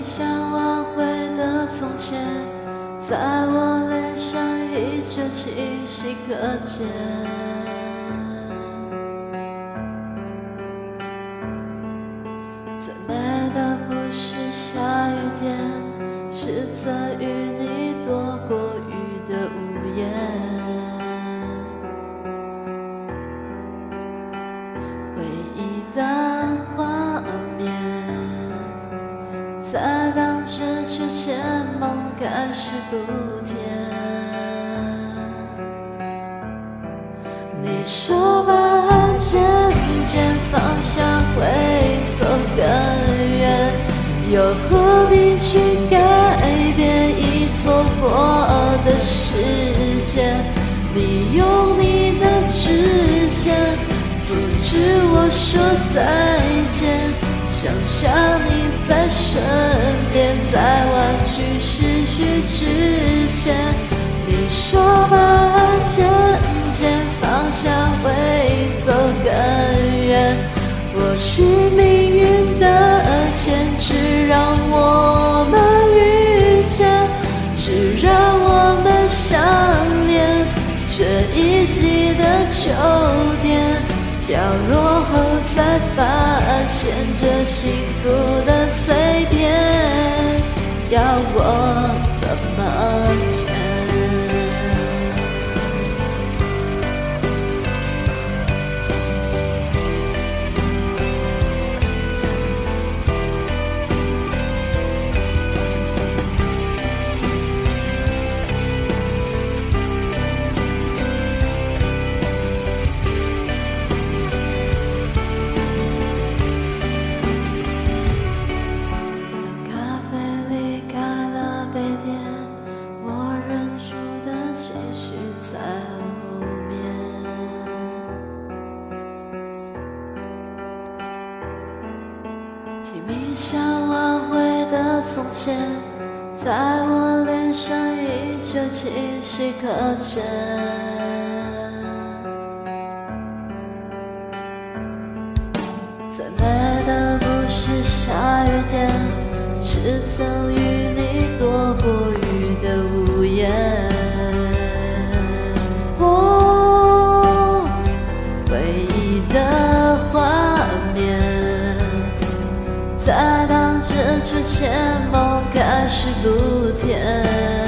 想挽回的从前，在我脸上依旧清晰可见。最美的不是下雨天，是曾与你躲过雨的屋檐。回忆的画面，在当时却嫌梦开始不甜。你说把爱渐渐放下会走更远，又何必去改变已错过的时间？你用你的指尖阻止我说再见，想象你在身边，在弯曲失去之前。你说把爱渐渐放下会走更远，或许命运的牵制让我们遇见，只让我们相恋。这一季的秋天飘落后，才发现这幸福的碎片要我怎么捡？拼命想挽回的从前，在我脸上依旧清晰可见。最美的不是下雨天，是曾与你躲过雨的屋檐。回忆的画面，在当时却嫌梦开始不甜。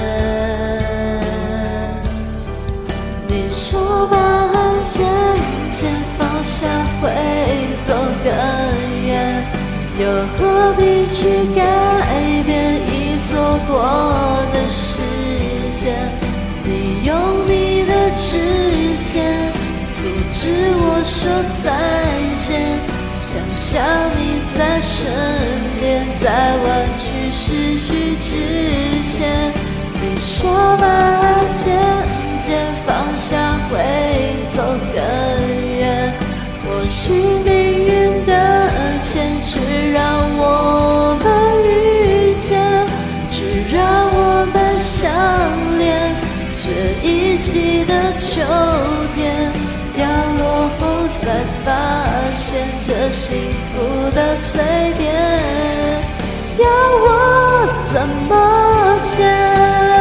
你说把爱渐渐放下会走更远，又何必去改变已错过的时间？你用你的指尖阻止我说再见，想象你在身边，在弯曲失去之前。你说把爱渐渐放下会走更远，或许命运的牵制让我们遇见，只让我们相恋。这一季的秋天飘落后，才发现这幸福的碎片要我怎么捡？